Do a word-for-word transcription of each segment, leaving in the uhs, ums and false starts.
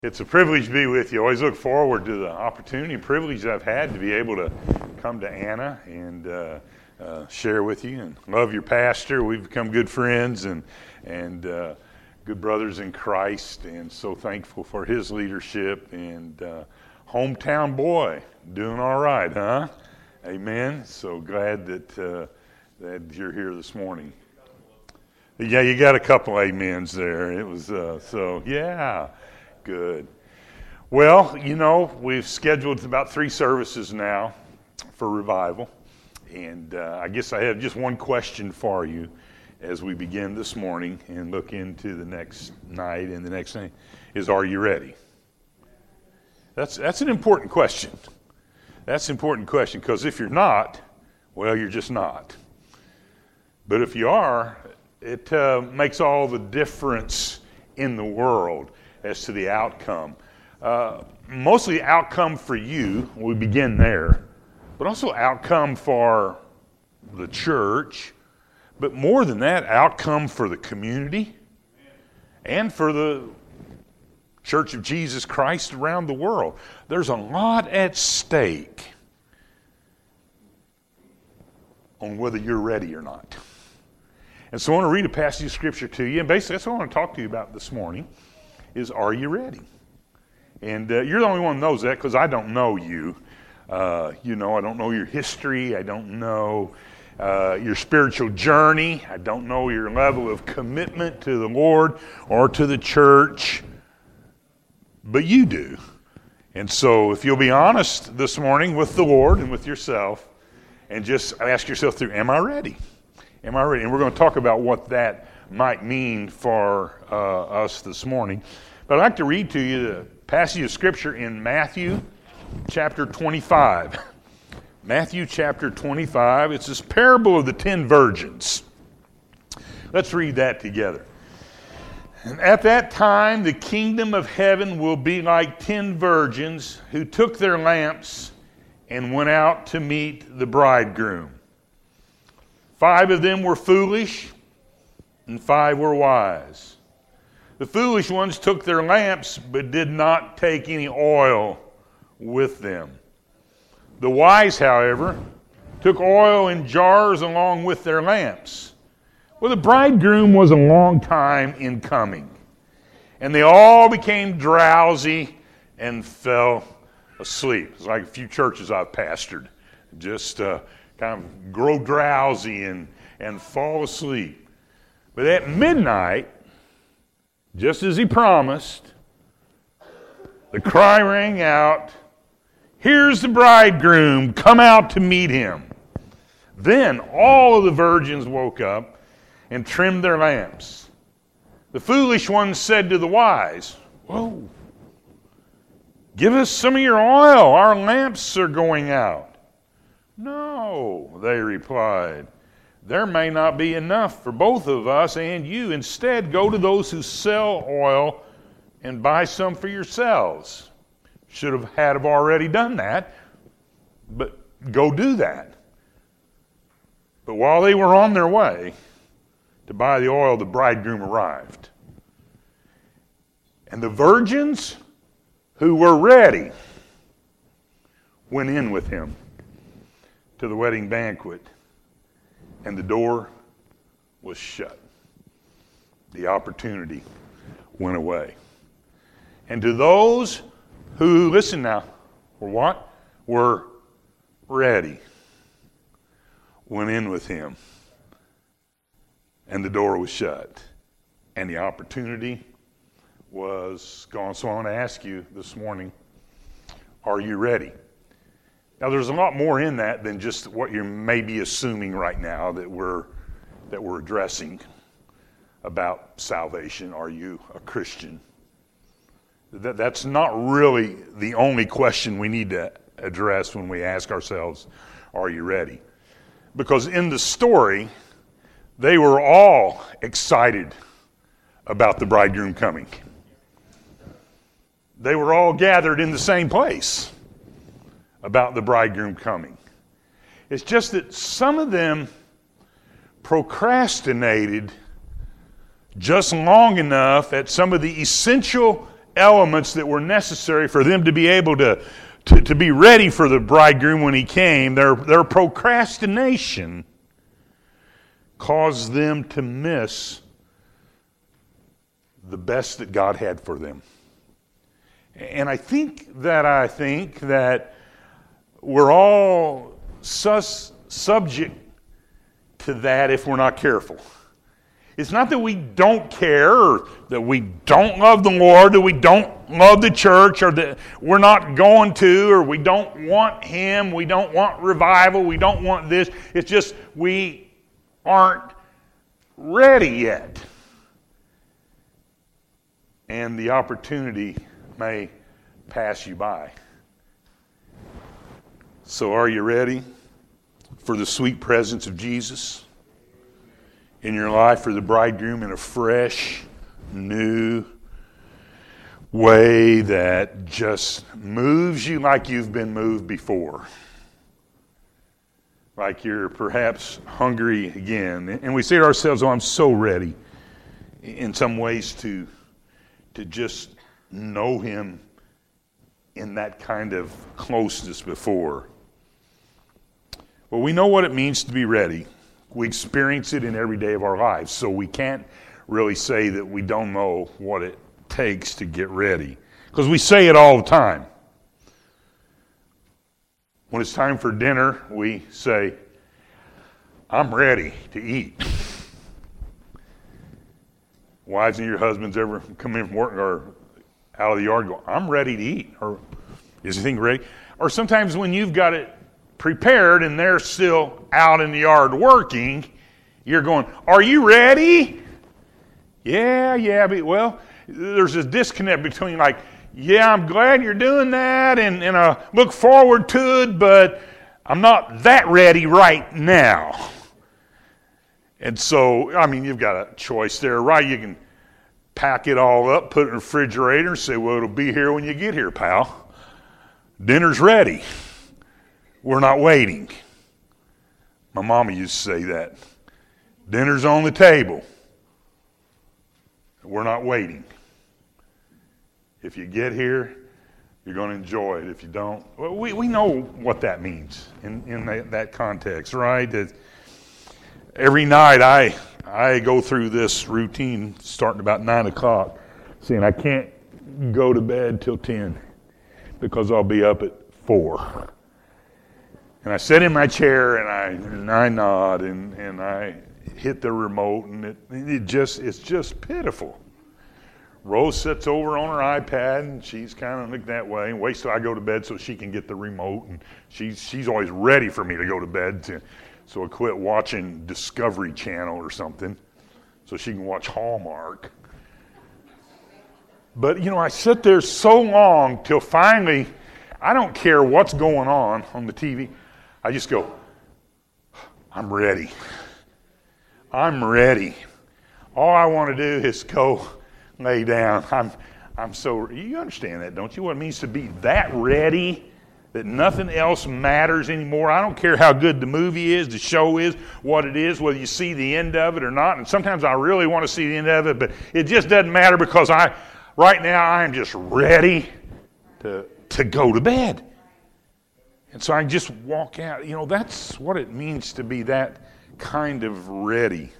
It's a privilege to be with you. I always look forward to the opportunity and privilege I've had to be able to come to Anna and uh, uh, share with you and love your pastor. We've become good friends and and uh, good brothers in Christ, and so thankful for his leadership. And uh, hometown boy, doing all right, huh? Amen. So glad that uh, that you're here this morning. Yeah, you got a couple amens there. It was uh, so yeah. Good. Well, you know, we've scheduled about three services now for revival. And uh, I guess I have just one question for you as we begin this morning and look into the next night and the next thing is, are you ready? That's that's an important question. That's an important question because if you're not, well, you're just not. But if you are, it uh, makes all the difference in the world as to the outcome. Uh, mostly outcome for you, we begin there, but also outcome for the church, but more than that, outcome for the community and for the Church of Jesus Christ around the world. There's a lot at stake on whether you're ready or not. And so I want to read a passage of Scripture to you, and basically that's what I want to talk to you about this morning. Is are you ready? And uh, you're the only one who knows that because I don't know you. Uh, you know, I don't know your history. I don't know uh, your spiritual journey. I don't know your level of commitment to the Lord or to the church. But you do. And so if you'll be honest this morning with the Lord and with yourself and just ask yourself through, am I ready? Am I ready? And we're going to talk about what that might mean for uh, us this morning. But I'd like to read to you the passage of Scripture in Matthew chapter twenty-five. Matthew chapter twenty-five. It's this parable of the ten virgins. Let's read that together. And at that time, the kingdom of heaven will be like ten virgins who took their lamps and went out to meet the bridegroom. Five of them were foolish, and five were wise. The foolish ones took their lamps, but did not take any oil with them. The wise, however, took oil in jars along with their lamps. Well, the bridegroom was a long time in coming, and they all became drowsy and fell asleep. It's like a few churches I've pastored, just uh, kind of grow drowsy and, and fall asleep. But at midnight, just as he promised, the cry rang out, "Here's the bridegroom, come out to meet him." Then all of the virgins woke up and trimmed their lamps. The foolish ones said to the wise, "Whoa, give us some of your oil, our lamps are going out." "No," they replied, "there may not be enough for both of us and you. Instead, go to those who sell oil and buy some for yourselves." Should have had have already done that, but go do that. But while they were on their way to buy the oil, the bridegroom arrived. And the virgins who were ready went in with him to the wedding banquet. And the door was shut. The opportunity went away. And to those who, listen now, were what? Were ready, went in with him. And the door was shut. And the opportunity was gone. So I want to ask you this morning, are you ready? Now, there's a lot more in that than just what you're maybe assuming right now that we're that we're addressing about salvation. Are you a Christian? That, that's not really the only question we need to address when we ask ourselves, are you ready? Because in the story, they were all excited about the bridegroom coming. They were all gathered in the same place about the bridegroom coming. It's just that some of them procrastinated just long enough at some of the essential elements that were necessary for them to be able to, to, to be ready for the bridegroom when he came, their, their procrastination caused them to miss the best that God had for them. And I think that I think that we're all sus, subject to that if we're not careful. It's not that we don't care, or that we don't love the Lord, that we don't love the church, or that we're not going to, or we don't want Him, we don't want revival, we don't want this. It's just we aren't ready yet. And the opportunity may pass you by. So are you ready for the sweet presence of Jesus in your life, for the bridegroom in a fresh, new way that just moves you like you've been moved before? Like you're perhaps hungry again. And we say to ourselves, oh, I'm so ready in some ways to, to just know Him in that kind of closeness before. Well, we know what it means to be ready. We experience it in every day of our lives, so we can't really say that we don't know what it takes to get ready, because we say it all the time. When it's time for dinner, we say, I'm ready to eat. Wives and your husbands ever come in from work or out of the yard and go, I'm ready to eat? Or is anything ready? Or sometimes when you've got it prepared and they're still out in the yard working, you're going, are you ready? Yeah, yeah. But, well, there's a disconnect between like, yeah, I'm glad you're doing that and, and I look forward to it, but I'm not that ready right now. And so, I mean, you've got a choice there, right? You can pack it all up, put it in the refrigerator, and say, well, it'll be here when you get here, pal. Dinner's ready. We're not waiting. My mama used to say that. Dinner's on the table. We're not waiting. If you get here, you're going to enjoy it. If you don't, well, we, we know what that means in, in that, that context, right? That every night I I go through this routine starting about nine o'clock, saying I can't go to bed till ten because I'll be up at four. And I sit in my chair and I and I nod and, and I hit the remote and it, it just it's just pitiful. Rose sits over on her iPad and she's kind of like that way and waits till I go to bed so she can get the remote, and she's she's always ready for me to go to bed to, so I quit watching Discovery Channel or something so she can watch Hallmark. But you know, I sit there so long till finally I don't care what's going on on the T V. I just go, I'm ready. I'm ready. All I want to do is go lay down. I'm I'm so, you understand that, don't you? What it means to be that ready that nothing else matters anymore. I don't care how good the movie is, the show is, what it is, whether you see the end of it or not. And sometimes I really want to see the end of it, but it just doesn't matter because I, right now, I am just ready to to go to bed. And so I just walk out. You know, that's what it means to be that kind of ready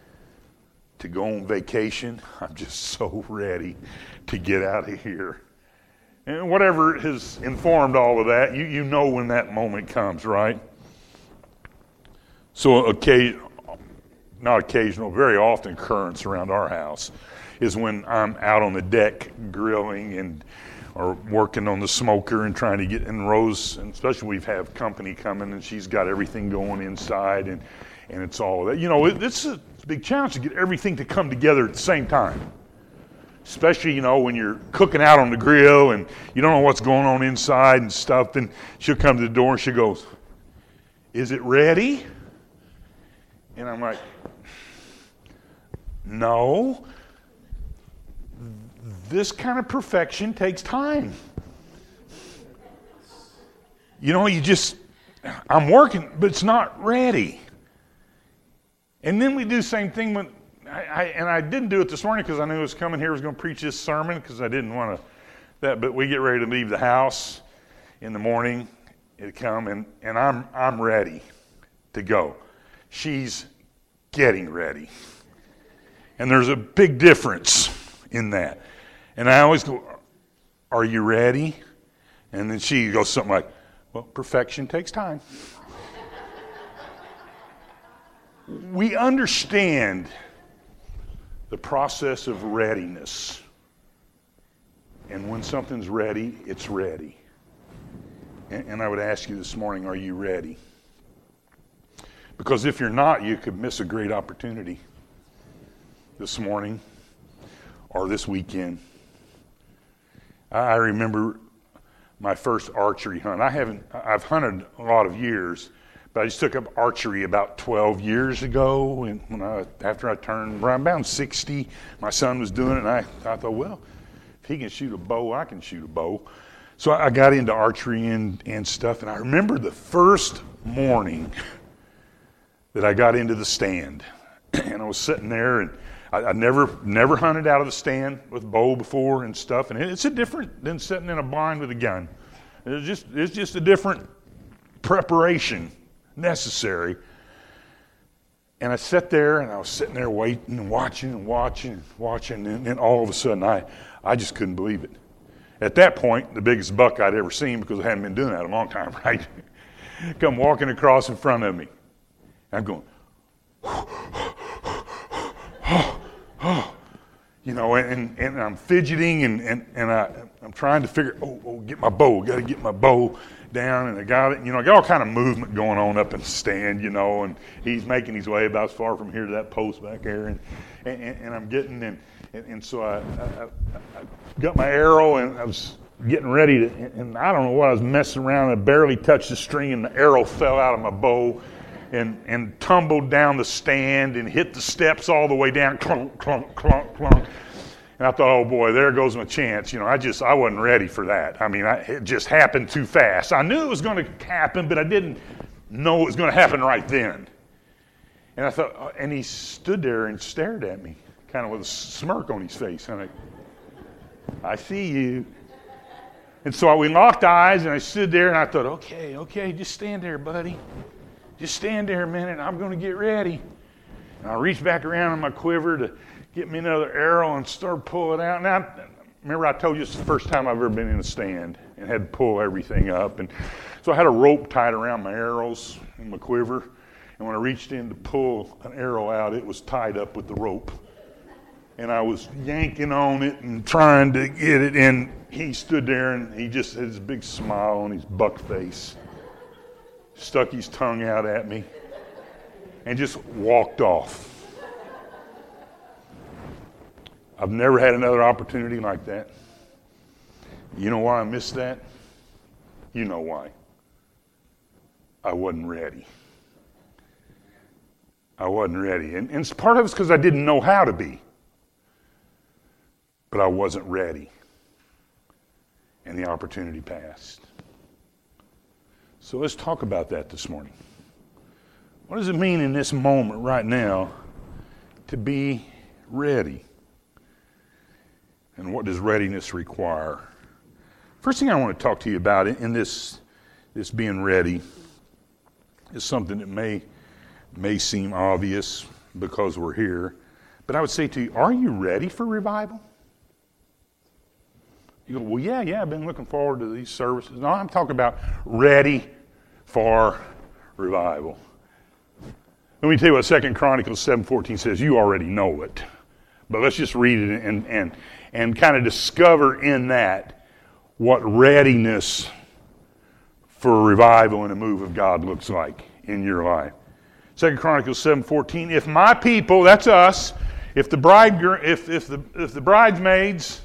to go on vacation. I'm just so ready to get out of here. And whatever has informed all of that, you, you know when that moment comes, right? So, occasion, not occasional, very often occurrence around our house is when I'm out on the deck grilling and or working on the smoker and trying to get in Rose, and especially we've have company coming and she's got everything going inside and, and it's all that. You know, it, it's a big challenge to get everything to come together at the same time. Especially, you know, when you're cooking out on the grill and you don't know what's going on inside and stuff, then she'll come to the door and she goes, is it ready? And I'm like, no. This kind of perfection takes time. You know, you just, I'm working, but it's not ready. And then we do the same thing when I, I and I didn't do it this morning because I knew I was coming here, I was going to preach this sermon because I didn't want to that. But we get ready to leave the house in the morning. It come and and I'm I'm ready to go. She's getting ready, and there's a big difference in that. And I always go, "Are you ready?" And then she goes something like, "Well, perfection takes time." We understand the process of readiness. And when something's ready, it's ready. And, and I would ask you this morning, are you ready? Because if you're not, you could miss a great opportunity this morning or this weekend. I remember my first archery hunt. I haven't, I've hunted a lot of years, but I just took up archery about twelve years ago, and when I, after I turned around about sixty, my son was doing it, and I, I thought, well, if he can shoot a bow, I can shoot a bow. So I got into archery and, and stuff, and I remember the first morning that I got into the stand, and I was sitting there, and I, I never never hunted out of the stand with bow before and stuff, and it's a different than sitting in a blind with a gun. It's just it's just a different preparation necessary. And I sat there, and I was sitting there waiting and watching and watching and watching, and then all of a sudden I, I just couldn't believe it. At that point, the biggest buck I'd ever seen, because I hadn't been doing that in a long time, right? Come walking across in front of me. I'm going, you know, and, and I'm fidgeting, and, and, and I, I'm trying to figure, oh, oh, get my bow, got to get my bow down, and I got it, you know, I got all kind of movement going on up in the stand, you know, and he's making his way about as far from here to that post back there, and and, and I'm getting, and, and, and so I, I, I got my arrow, and I was getting ready to, and I don't know what, I was messing around, and I barely touched the string, and the arrow fell out of my bow, and, and tumbled down the stand, and hit the steps all the way down, clunk, clunk, clunk, clunk. And I thought, oh boy, there goes my chance. You know, I just, I wasn't ready for that. I mean, I, it just happened too fast. I knew it was going to happen, but I didn't know it was going to happen right then. And I thought, oh, and he stood there and stared at me, kind of with a smirk on his face. And I, I see you. And so we locked eyes, and I stood there, and I thought, okay, okay, just stand there, buddy. Just stand there a minute, and I'm going to get ready. And I reached back around in my quiver to get me another arrow and start pulling out. Now, remember I told you it's the first time I've ever been in a stand and had to pull everything up. And so I had a rope tied around my arrows in my quiver. And when I reached in to pull an arrow out, it was tied up with the rope. And I was yanking on it and trying to get it. And he stood there, and he just had this big smile on his buck face, stuck his tongue out at me, and just walked off. I've never had another opportunity like that. You know why I missed that? You know why. I wasn't ready. I wasn't ready. And, and part of it's because I didn't know how to be. But I wasn't ready. And the opportunity passed. So let's talk about that this morning. What does it mean in this moment right now to be ready? And what does readiness require? First thing I want to talk to you about in this, this being ready is something that may, may seem obvious because we're here. But I would say to you, are you ready for revival? You go, well, yeah, yeah, I've been looking forward to these services. No, I'm talking about ready for revival. Let me tell you what Second Chronicles seven fourteen says. You already know it. But let's just read it and, and, and kind of discover in that what readiness for a revival and a move of God looks like in your life. Second Chronicles seven fourteen. If my people, that's us, if the bride, if if the if the bridesmaids,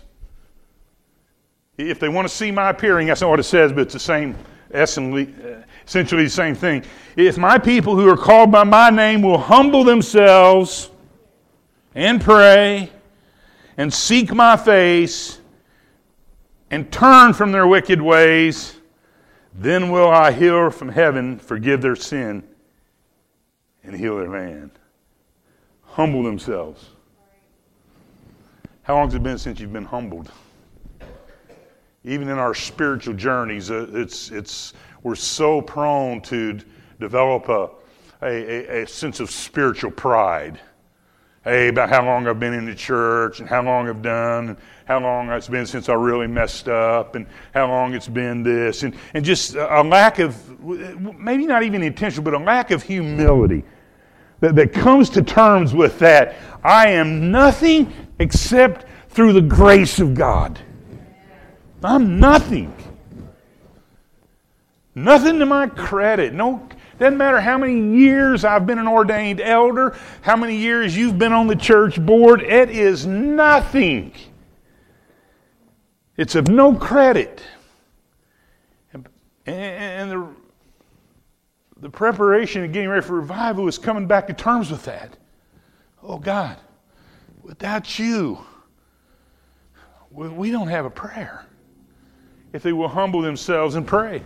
if they want to see my appearing, that's not what it says, but it's the same, essentially, essentially the same thing. If my people who are called by my name will humble themselves and pray and seek my face and turn from their wicked ways, then will I hear from heaven, forgive their sin, and heal their land. Humble themselves. How long has it been since you've been humbled? Even in our spiritual journeys, uh, it's it's we're so prone to develop a, a, a sense of spiritual pride. Hey, about how long I've been in the church and how long I've done and how long it's been since I really messed up and how long it's been this. And, and just a lack of, maybe not even intentional, but a lack of humility that, that comes to terms with that. I am nothing except through the grace of God. I'm nothing. Nothing to my credit. No. Doesn't matter how many years I've been an ordained elder, how many years you've been on the church board, it is nothing. It's of no credit. And, and the, the preparation and getting ready for revival is coming back to terms with that. Oh God, without you, we don't have a prayer. If they will humble themselves and pray.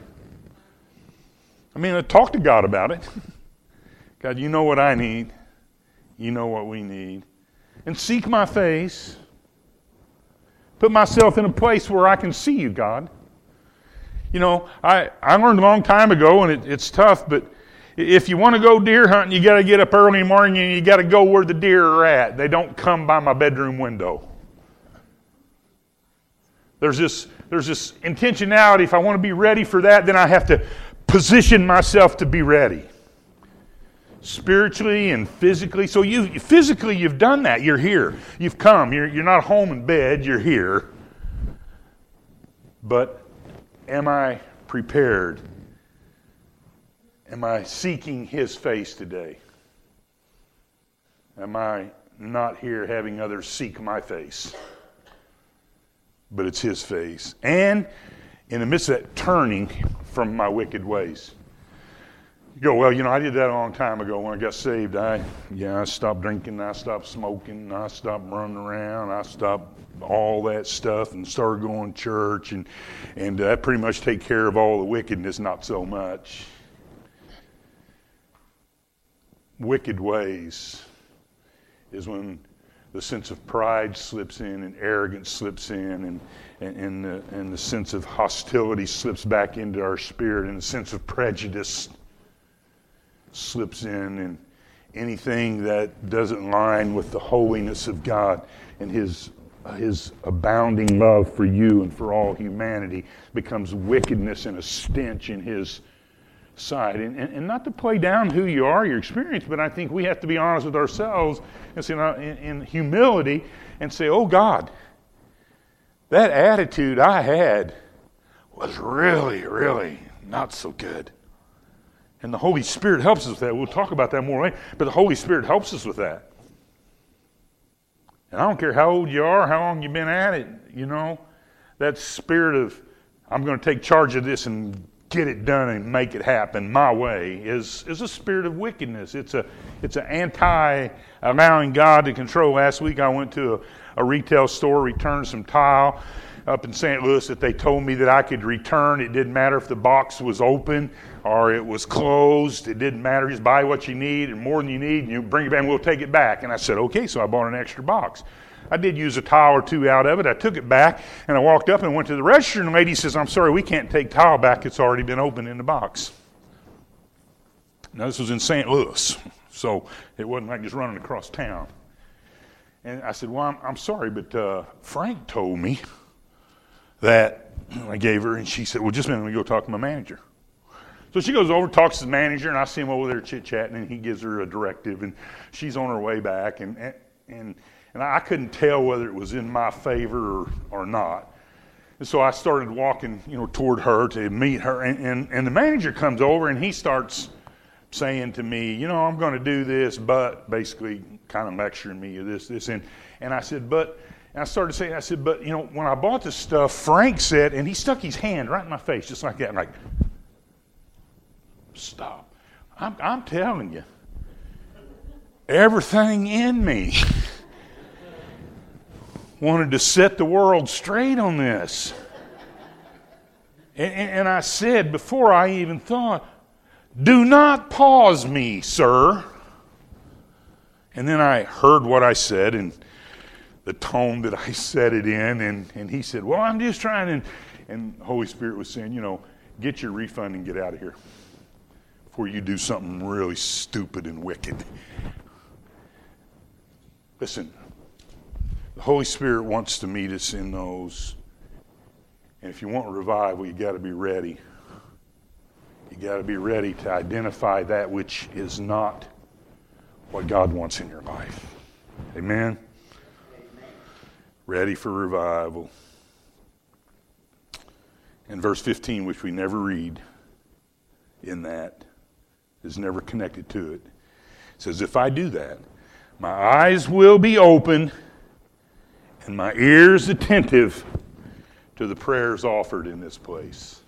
I mean, talk to God about it. God, you know what I need. You know what we need. And seek my face. Put myself in a place where I can see you, God. You know, I, I learned a long time ago, and it, it's tough, but if you want to go deer hunting, you got to get up early in the morning and you got to go where the deer are at. They don't come by my bedroom window. There's this, there's this intentionality. If I want to be ready for that, then I have to position myself to be ready. Spiritually and physically. So you physically you've done that. You're here. You've come. You're, you're not home in bed. You're here. But am I prepared? Am I seeking His face today? Am I not here having others seek my face? But it's His face. And in the midst of that, turning from my wicked ways. You go, well, you know, I did that a long time ago when I got saved. I, yeah, I stopped drinking, I stopped smoking, I stopped running around, I stopped all that stuff and started going to church, and and uh, that pretty much take care of all the wickedness, not so much. Wicked ways is when the sense of pride slips in and arrogance slips in and and, and, the, and the sense of hostility slips back into our spirit and the sense of prejudice slips in, and anything that doesn't line with the holiness of God and His His abounding love for you and for all humanity becomes wickedness and a stench in His sight. And, and, and not to play down who you are, your experience, but I think we have to be honest with ourselves and say, in, in humility and say, oh God, that attitude I had was really, really not so good. And the Holy Spirit helps us with that. We'll talk about that more later, but the Holy Spirit helps us with that. And I don't care how old you are, how long you've been at it, you know, that spirit of, I'm going to take charge of this and get it done and make it happen my way is, is a spirit of wickedness. It's a it's an anti-allowing God to control. Last week I went to a, a retail store, returned some tile up in Saint Louis that they told me that I could return. It didn't matter if the box was open or it was closed. It didn't matter. Just buy what you need and more than you need, and you bring it back and we'll take it back. And I said, okay, so I bought an extra box. I did use a tile or two out of it. I took it back, and I walked up and went to the register, and the lady says, I'm sorry, we can't take tile back. It's already been opened in the box. Now, this was in Saint Louis, so it wasn't like just running across town. And I said, well, I'm, I'm sorry, but uh, Frank told me that I gave her, and she said, well, just a minute, let me go talk to my manager. So she goes over, talks to the manager, and I see him over there chit-chatting, and he gives her a directive, and she's on her way back, and and, and And I couldn't tell whether it was in my favor or, or not. And so I started walking, you know, toward her to meet her. And, and, and the manager comes over and he starts saying to me, you know, I'm going to do this, but basically kind of lecturing me of this, this. And, and I said, but, and I started saying, I said, but, you know, when I bought this stuff, Frank said, and he stuck his hand right in my face, just like that. I'm like, stop. I'm, I'm telling you, everything in me wanted to set the world straight on this. And, and I said, before I even thought, do not pause me, sir. And then I heard what I said, and the tone that I said it in. And, and he said, well, I'm just trying. And, and the Holy Spirit was saying, you know, get your refund and get out of here before you do something really stupid and wicked. Listen, the Holy Spirit wants to meet us in those. And if you want revival, you got to be ready. You got to be ready to identify that which is not what God wants in your life. Amen? Amen. Ready for revival. And verse fifteen, which we never read in that, is never connected to it. It says, if I do that, my eyes will be open and my ears attentive to the prayers offered in this place.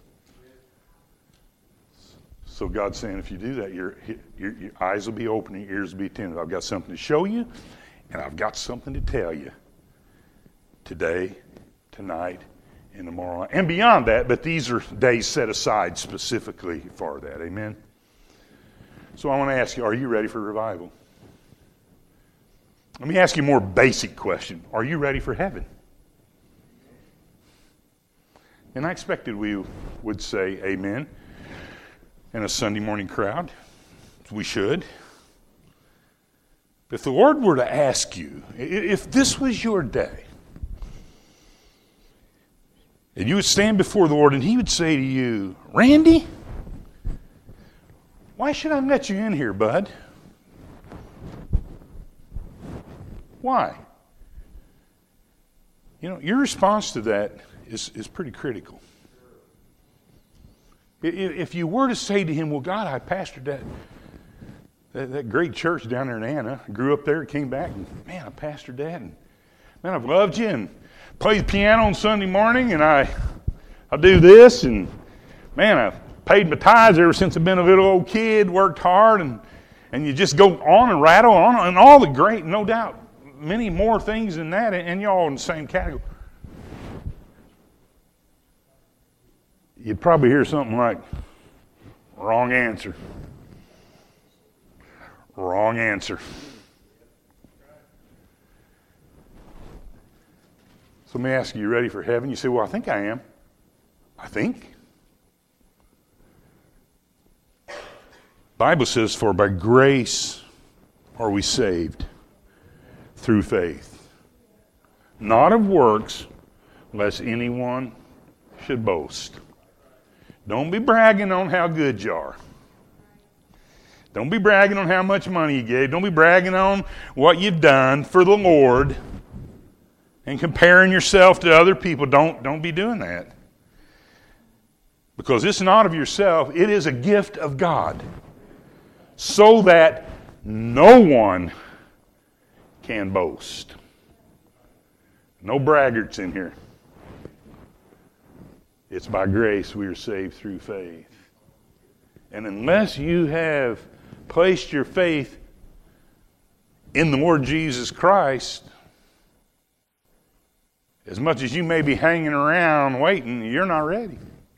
So God's saying, if you do that, your, your, your eyes will be open and your ears will be attentive. I've got something to show you, and I've got something to tell you today, tonight, and tomorrow, and beyond that. But these are days set aside specifically for that. Amen? So I want to ask you, are you ready for revival? Let me ask you a more basic question. Are you ready for heaven? And I expected we would say amen in a Sunday morning crowd. We should. If the Lord were to ask you, if this was your day, and you would stand before the Lord and He would say to you, Randy, why should I let you in here, bud? Why? You know, your response to that is, is pretty critical. If you were to say to Him, well, God, I pastored that, that, that great church down there in Anna, grew up there, came back, and man, I pastored that, and man, I've loved you, and played piano on Sunday morning, and I, I do this, and man, I've paid my tithes ever since I've been a little old kid, worked hard, and, and you just go on and rattle on, and all the great, no doubt, many more things than that, and you're all in the same category. You'd probably hear something like, wrong answer. Wrong answer. So let me ask you, you ready for heaven? You say, well, I think I am. I think. The Bible says, for by grace are we saved through faith, not of works, lest anyone should boast. Don't be bragging on how good you are. Don't be bragging on how much money you gave. Don't be bragging on what you've done for the Lord and comparing yourself to other people. Don't, don't be doing that. Because it's not of yourself. It is a gift of God. So that no one can boast. No braggarts in here. It's by grace we are saved through faith. And unless you have placed your faith in the Lord Jesus Christ, as much as you may be hanging around waiting, you're not ready.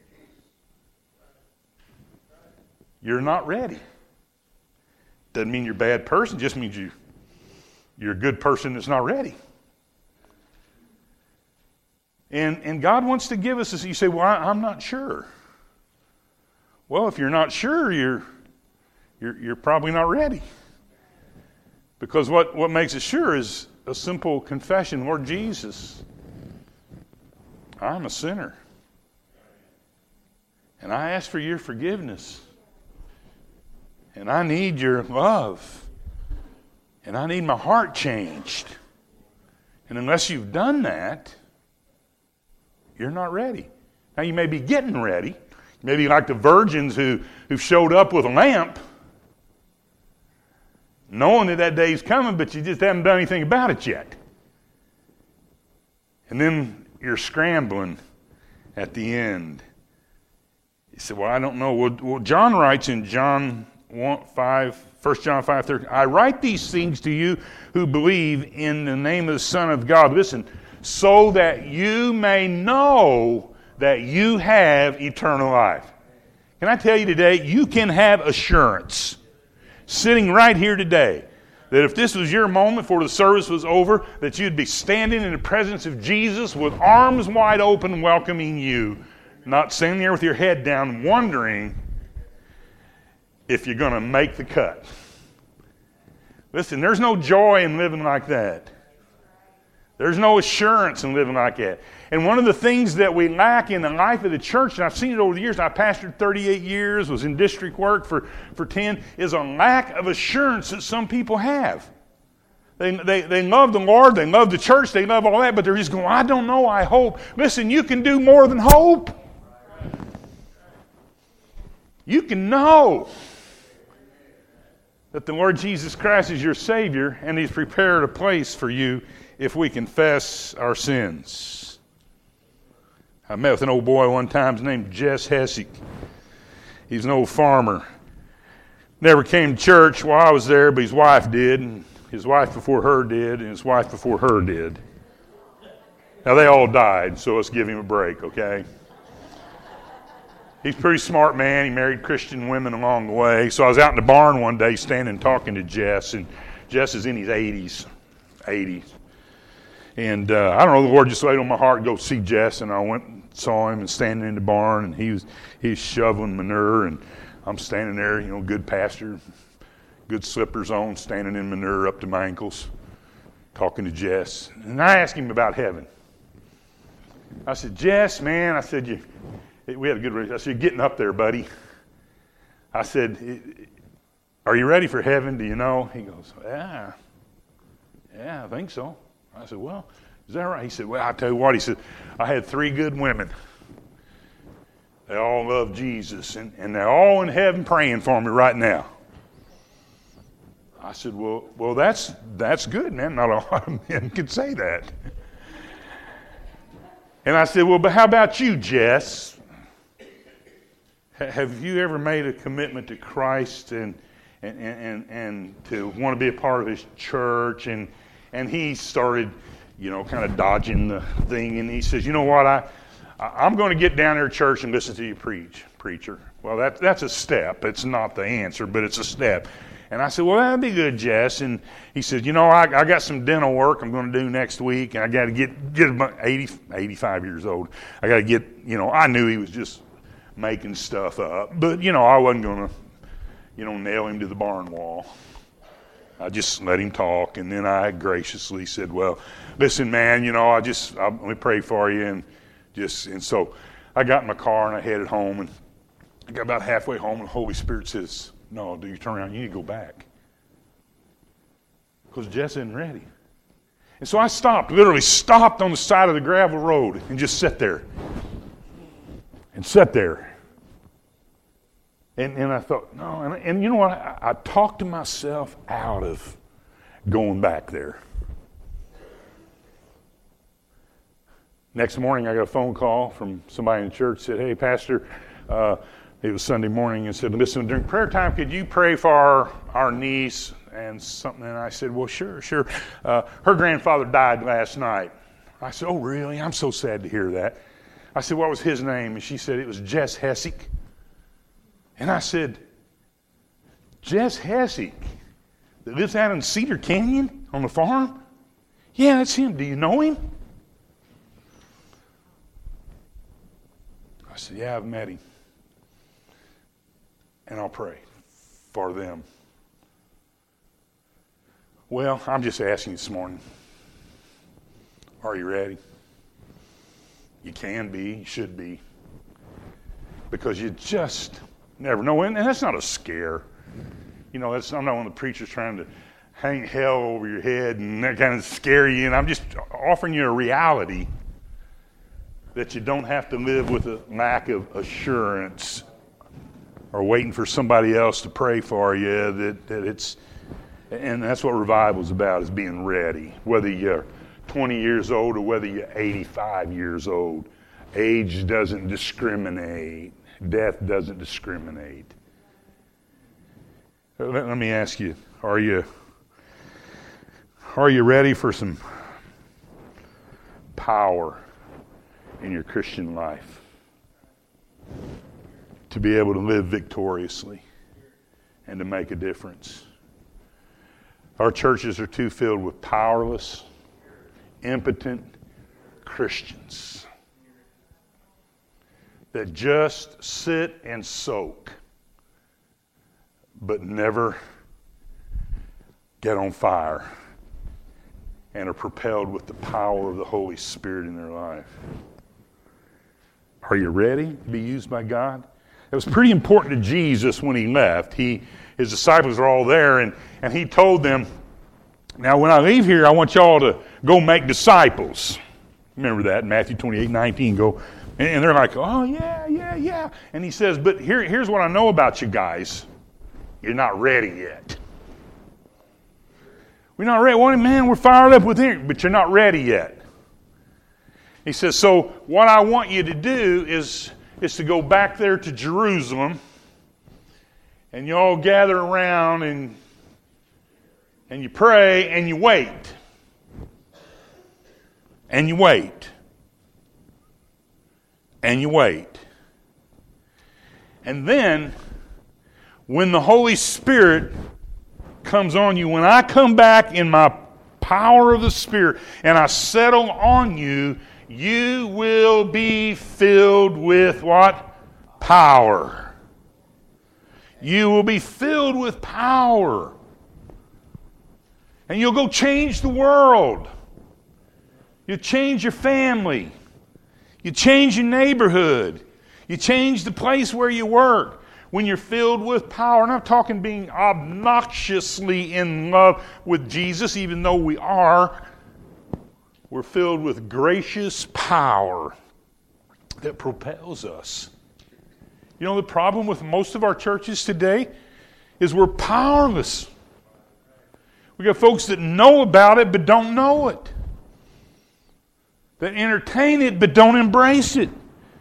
You're not ready. Doesn't mean you're a bad person, just means you, you're a good person that's not ready. And, and God wants to give us this. You say, well, I, I'm not sure. Well, if you're not sure, you're, you're, you're probably not ready. Because what, what makes us sure is a simple confession. Lord Jesus, I'm a sinner. And I ask for your forgiveness. And I need your love. And I need my heart changed. And unless you've done that, you're not ready. Now, you may be getting ready. Maybe like the virgins who, who showed up with a lamp, knowing that that day's coming, but you just haven't done anything about it yet. And then you're scrambling at the end. You say, well, I don't know. Well, well John writes in John five, First John five thirteen, I write these things to you who believe in the name of the Son of God. Listen, so that you may know that you have eternal life. Can I tell you today, you can have assurance, sitting right here today, That if this was your moment before the service was over, that you'd be standing in the presence of Jesus with arms wide open welcoming you, not standing there with your head down wondering if you're going to make the cut. Listen, there's no joy in living like that. There's no assurance in living like that. And one of the things that we lack in the life of the church, and I've seen it over the years, I pastored thirty-eight years, was in district work for, for ten, is a lack of assurance that some people have. They, they, they love the Lord, they love the church, they love all that, but they're just going, I don't know, I hope. Listen, you can do more than hope. You can know that the Lord Jesus Christ is your Savior, and He's prepared a place for you if we confess our sins. I met with an old boy one time, his name was Jess Hessick. He's an old farmer. Never came to church while I was there, but his wife did, and his wife before her did, and his wife before her did. Now, they all died, so let's give him a break, okay? He's a pretty smart man. He married Christian women along the way. So I was out in the barn one day standing talking to Jess, and Jess is in his eighties. eighties. And uh, I don't know, the Lord just laid on my heart to go see Jess, and I went and saw him and standing in the barn, and he was he was shoveling manure, and I'm standing there, you know, good pastor, good slippers on, standing in manure up to my ankles, talking to Jess. And I asked him about heaven. I said, Jess, man, I said, you, we had a good relationship. I said, you're getting up there, buddy. I said, are you ready for heaven? Do you know? He goes, yeah, yeah, I think so. I said, well, is that right? He said, well, I'll tell you what. He said, I had three good women. They all love Jesus, and, and they're all in heaven praying for me right now. I said, well, well, that's that's good, man. Not a lot of men could say that. And I said, well, but how about you, Jess? Have you ever made a commitment to Christ and and and, and to want to be a part of His church? And and he started, you know, kind of dodging the thing. And he says, you know what, I, I'm going to get down there to church and listen to you preach, preacher. Well, that, that's a step. It's not the answer, but it's a step. And I said, well, that'd be good, Jess. And he said, you know, I, I got some dental work I'm going to do next week, and I got to get, get about eighty, eighty-five years old. I got to get, you know, I knew he was just making stuff up. But, you know, I wasn't going to, you know, nail him to the barn wall. I just let him talk, and then I graciously said, well, listen, man, you know, I just, I, let me pray for you, and just, and so I got in my car, and I headed home, and I got about halfway home, and the Holy Spirit says, no, do you turn around, you need to go back, because Jess isn't ready. And so I stopped, literally stopped on the side of the gravel road, and just sat there, and sat there. And, and I thought, no, and, and you know what? I, I talked to myself out of going back there. Next morning, I got a phone call from somebody in the church. Said, hey, Pastor, uh, it was Sunday morning, and said, listen, during prayer time, could you pray for our, our niece and something? And I said, well, sure, sure. Uh, her grandfather died last night. I said, oh, really? I'm so sad to hear that. I said, what was his name? And she said, it was Jess Hessick. And I said, Jess Hessick, that lives out in Cedar Canyon on the farm? Yeah, that's him. Do you know him? I said, yeah, I've met him. And I'll pray for them. Well, I'm just asking this morning, are you ready? You can be, you should be. Because you just never know. And that's not a scare. You know, that's, I'm not one of the preachers trying to hang hell over your head and that kind of scare you. And I'm just offering you a reality that you don't have to live with a lack of assurance or waiting for somebody else to pray for you. That, that it's, and that's what revival is about, is being ready. Whether you're twenty years old or whether you're eighty-five years old, age doesn't discriminate. Death doesn't discriminate. Let, let me ask you, are you are you ready for some power in your Christian life? To be able to live victoriously and to make a difference. Our churches are too filled with powerless, impotent Christians that just sit and soak, but never get on fire and are propelled with the power of the Holy Spirit in their life. Are you ready to be used by God? It was pretty important to Jesus when he left. He, his disciples are all there, and, and he told them, now when I leave here, I want y'all to go make disciples. Remember that, Matthew twenty-eight nineteen, go, and, and they're like, oh yeah, yeah, yeah. And he says, but here, here's what I know about you guys. You're not ready yet. We're not ready. Well, man, we're fired up with it, but you're not ready yet. He says, so what I want you to do is, is to go back there to Jerusalem, and you all gather around and, and you pray and you wait. And you wait. And you wait. And then, when the Holy Spirit comes on you, when I come back in my power of the Spirit and I settle on you, you will be filled with what? Power. You will be filled with power. And you'll go change the world. You change your family. You change your neighborhood. You change the place where you work. When you're filled with power. And I'm talking being obnoxiously in love with Jesus, even though we are. We're filled with gracious power that propels us. You know, the problem with most of our churches today is we're powerless. We got folks that know about it but don't know it. That entertain it but don't embrace it.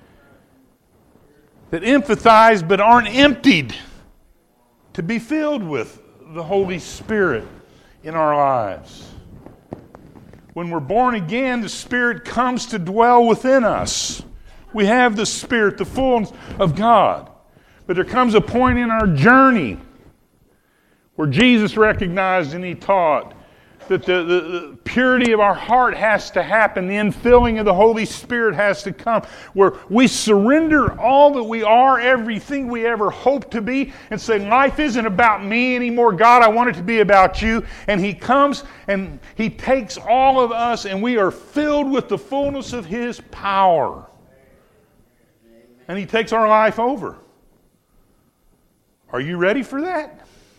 That empathize but aren't emptied to be filled with the Holy Spirit in our lives. When we're born again, the Spirit comes to dwell within us. We have the Spirit, the fullness of God. But there comes a point in our journey where Jesus recognized and He taught that the, the, the purity of our heart has to happen. The infilling of the Holy Spirit has to come, where we surrender all that we are, everything we ever hope to be, and say, life isn't about me anymore. God, I want it to be about you. And He comes and He takes all of us, and we are filled with the fullness of His power. And He takes our life over. Are you ready for that?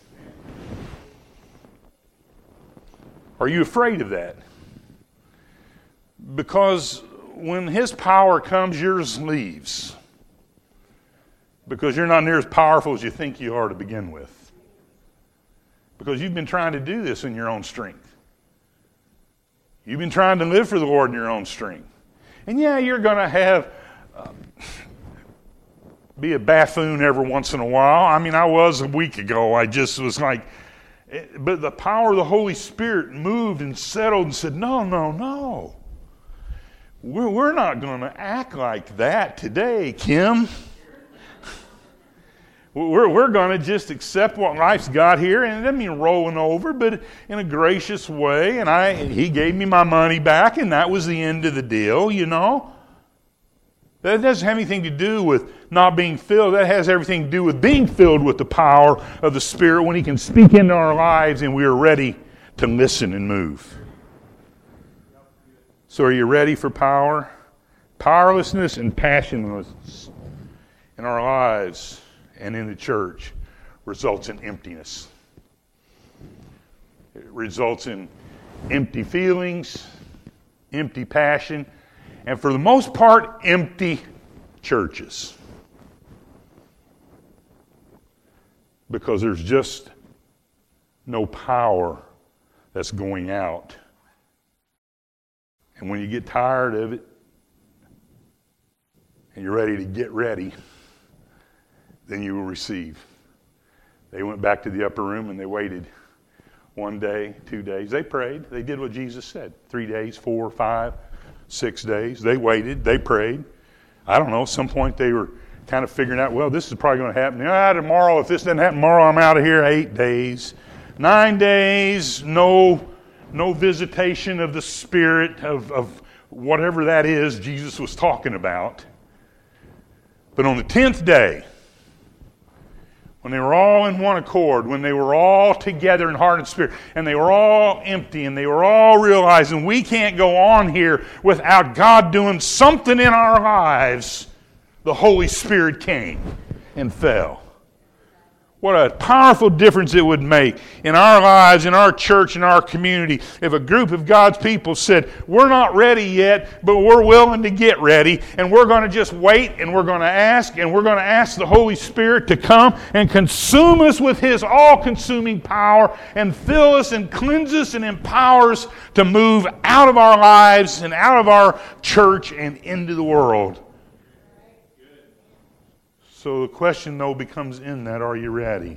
Are you afraid of that? Because when His power comes, yours leaves. Because you're not near as powerful as you think you are to begin with. Because you've been trying to do this in your own strength. You've been trying to live for the Lord in your own strength. And yeah, you're going to have... Uh, be a buffoon every once in a while. I mean, I was a week ago. I just was like... But the power of the Holy Spirit moved and settled and said, no, no, no. We're, we're not going to act like that today, Kim. We're, we're going to just accept what life's got here. And it doesn't mean rolling over, but in a gracious way. And I, he gave me my money back, and that was the end of the deal, you know. That doesn't have anything to do with not being filled. That has everything to do with being filled with the power of the Spirit when He can speak into our lives and we are ready to listen and move. So are you ready for power? Powerlessness and passionlessness in our lives and in the church results in emptiness. It results in empty feelings, empty passion, and for the most part, empty churches. Because there's just no power that's going out. And when you get tired of it, and you're ready to get ready, then you will receive. They went back to the upper room and they waited one day, two days. They prayed. They did what Jesus said. Three days, four, five. Six days. They waited. They prayed. I don't know. At some point they were kind of figuring out, well, this is probably going to happen. Ah, tomorrow, if this doesn't happen tomorrow, I'm out of here. Eight days. Nine days, no, no visitation of the Spirit, of, of whatever that is Jesus was talking about. But on the tenth day, when they were all in one accord, when they were all together in heart and spirit, and they were all empty, and they were all realizing we can't go on here without God doing something in our lives, the Holy Spirit came and fell. What a powerful difference it would make in our lives, in our church, in our community, if a group of God's people said, we're not ready yet, but we're willing to get ready, and we're going to just wait, and we're going to ask, and we're going to ask the Holy Spirit to come and consume us with His all-consuming power, and fill us and cleanse us and empower us to move out of our lives and out of our church and into the world. So the question, though, becomes in that, are you ready?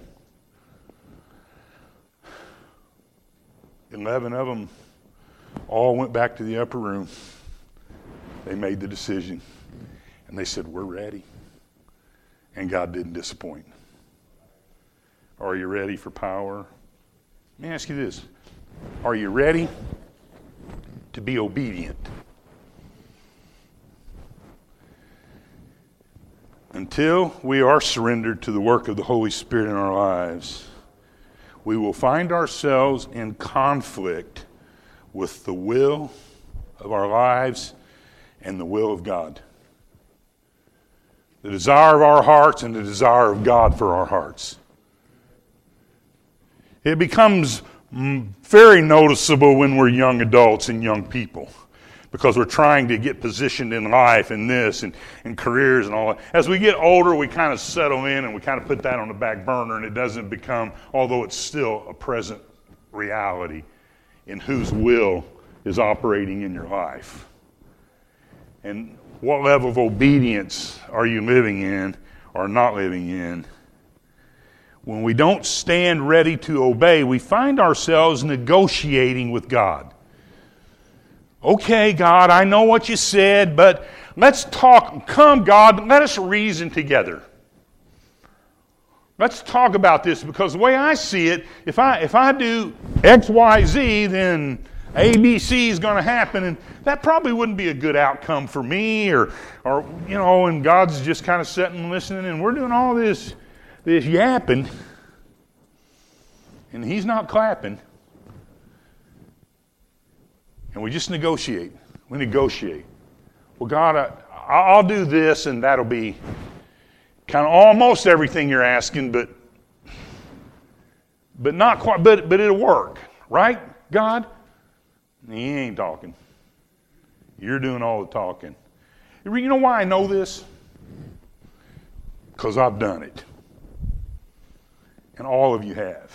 Eleven of them all went back to the upper room. They made the decision. And they said, we're ready. And God didn't disappoint. Are you ready for power? Let me ask you this. Are you ready to be obedient? Until we are surrendered to the work of the Holy Spirit in our lives, we will find ourselves in conflict with the will of our lives and the will of God. The desire of our hearts and the desire of God for our hearts. It becomes very noticeable when we're young adults and young people, because we're trying to get positioned in life and this and, and careers and all that. As we get older, we kind of settle in and we kind of put that on the back burner, and it doesn't become, although it's still a present reality, in whose will is operating in your life. And what level of obedience are you living in or not living in? When we don't stand ready to obey, we find ourselves negotiating with God. Okay, God, I know what you said, but let's talk. Come, God, let us reason together. Let's talk about this, because the way I see it, if I if I do X, Y, Z, then A, B, C is going to happen, and that probably wouldn't be a good outcome for me, or or you know, and God's just kind of sitting and listening, and we're doing all this this yapping, and He's not clapping. And we just negotiate. We negotiate. Well, God, I, I'll do this, and that'll be kind of almost everything you're asking, but but not quite. But but it'll work, right, God? He ain't talking. You're doing all the talking. You know why I know this? Because I've done it, and all of you have.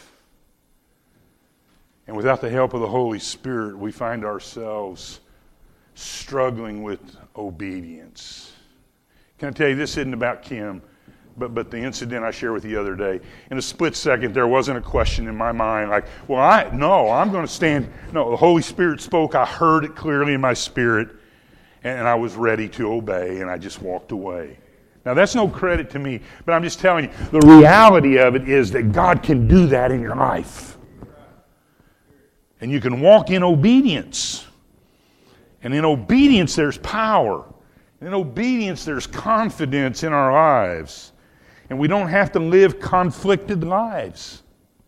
And without the help of the Holy Spirit, we find ourselves struggling with obedience. Can I tell you, this isn't about Kim, but, but the incident I shared with you the other day. In a split second, there wasn't a question in my mind like, well, I no, I'm going to stand. No, the Holy Spirit spoke. I heard it clearly in my spirit, and, and I was ready to obey, and I just walked away. Now, that's no credit to me, but I'm just telling you, the reality of it is that God can do that in your life. And you can walk in obedience. And in obedience, there's power. And in obedience, there's confidence in our lives. And we don't have to live conflicted lives.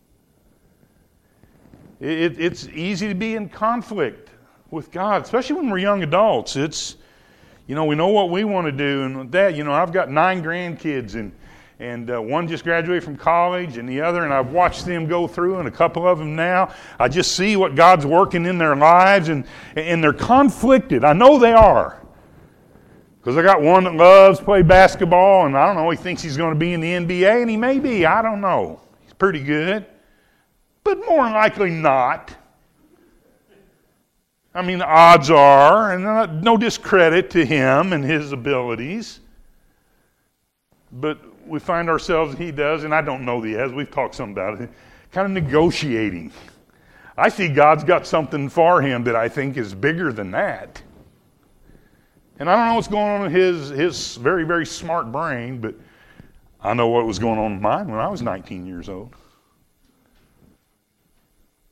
It, it's easy to be in conflict with God, especially when we're young adults. It's, you know, we know what we want to do. And that, you know, I've got nine grandkids, and And uh, one just graduated from college, and the other, and I've watched them go through, and a couple of them now. I just see what God's working in their lives, and, and they're conflicted. I know they are. Because I got one that loves to play basketball, and I don't know, he thinks he's going to be in the N B A, and he may be. I don't know. He's pretty good. But more than likely not. I mean, the odds are, and no discredit to him and his abilities. But we find ourselves, he does, and I don't know the as we've talked some about it, kind of negotiating. I see God's got something for him that I think is bigger than that. And I don't know what's going on in his, his very, very smart brain, but I know what was going on in mine when I was nineteen years old.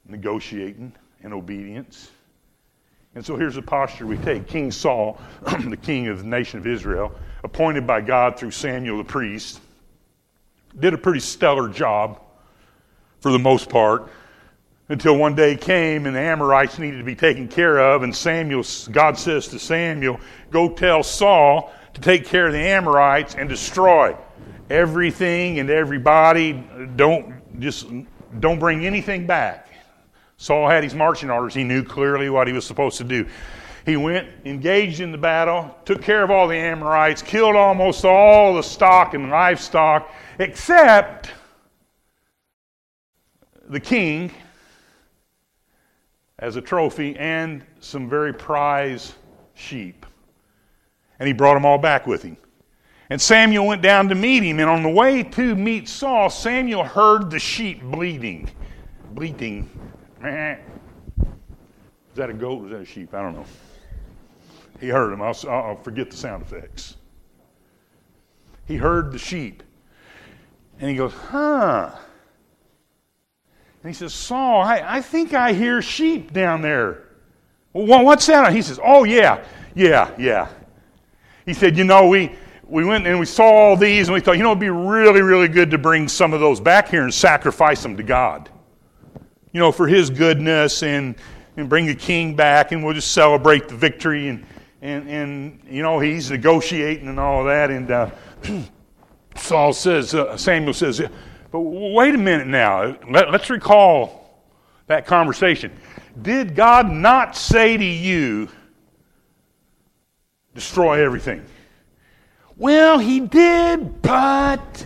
negotiating and obedience. And so here's the posture we take. King Saul, the king of the nation of Israel, appointed by God through Samuel the priest, did a pretty stellar job for the most part, until one day came and the Amorites needed to be taken care of, and Samuel, God says to Samuel, go tell Saul to take care of the Amorites and destroy everything and everybody. Don't just don't bring anything back. Saul had his marching orders. He knew clearly what he was supposed to do. He went, engaged in the battle, took care of all the Amorites, killed almost all the stock and livestock, except the king as a trophy and some very prized sheep. And he brought them all back with him. And Samuel went down to meet him, and on the way to meet Saul, Samuel heard the sheep bleating. Bleating. Is that a goat or is that a sheep? I don't know. He heard them. I'll, I'll forget the sound effects. He heard the sheep. And he goes, huh. And he says, Saul, I, I think I hear sheep down there. Well, what's that? He says, oh, yeah, yeah, yeah. He said, you know, we, we went and we saw all these, and we thought, you know, it'd be really, really good to bring some of those back here and sacrifice them to God. You know, for His goodness, and, and bring the king back, and we'll just celebrate the victory. And, and, and you know, he's negotiating and all that. And uh, Saul says, uh, Samuel says, but wait a minute now. Let, let's recall that conversation. Did God not say to you, destroy everything? Well, He did, but...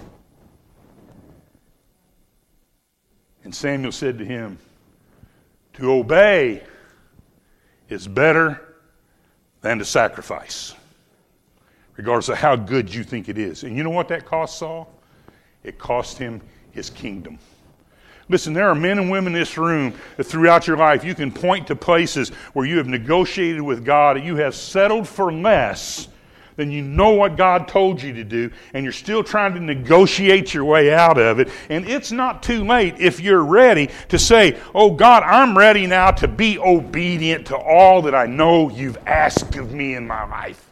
And Samuel said to him, to obey is better than to sacrifice, regardless of how good you think it is. And you know what that cost Saul? It cost him his kingdom. Listen, there are men and women in this room that throughout your life you can point to places where you have negotiated with God, and you have settled for less than you know what God told you to do, and you're still trying to negotiate your way out of it. And it's not too late if you're ready to say, oh God, I'm ready now to be obedient to all that I know You've asked of me in my life.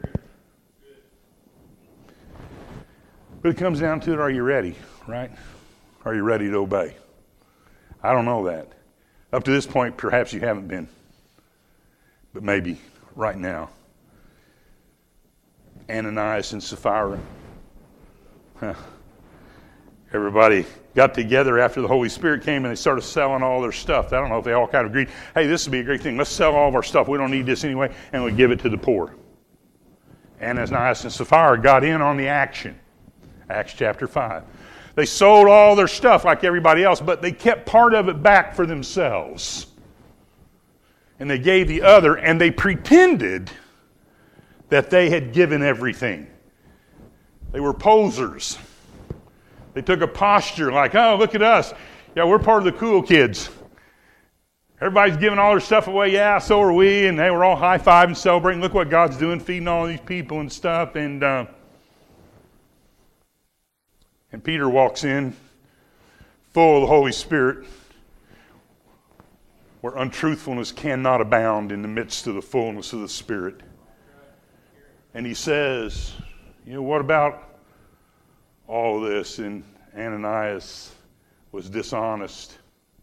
But it comes down to it, are you ready, right? Are you ready to obey? I don't know that. Up to this point, perhaps you haven't been. But maybe right now. Ananias and Sapphira. Huh. Everybody got together after the Holy Spirit came, and they started selling all their stuff. I don't know if they all kind of agreed, hey, this would be a great thing. Let's sell all of our stuff. We don't need this anyway, and we give it to the poor. Ananias and Sapphira got in on the action. Acts chapter five. They sold all their stuff like everybody else, but they kept part of it back for themselves. And they gave the other, and they pretended that they had given everything. They were posers. They took a posture like, oh, look at us. Yeah, we're part of the cool kids. Everybody's giving all their stuff away. Yeah, so are we. And they were all high-fiving, celebrating. Look what God's doing, feeding all these people and stuff. And uh, and Peter walks in, full of the Holy Spirit, where untruthfulness cannot abound in the midst of the fullness of the Spirit. And he says, you know, what about all of this? And Ananias was dishonest.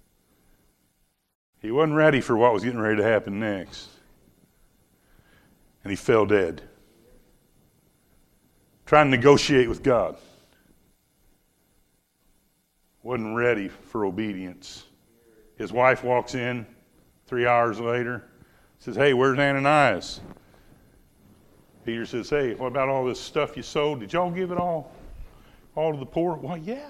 He wasn't ready for what was getting ready to happen next. And he fell dead. Trying to negotiate with God. Wasn't ready for obedience. His wife walks in three hours later, says, hey, where's Ananias? Peter says, hey, what about all this stuff you sold? Did y'all give it all, all to the poor? Well, yeah.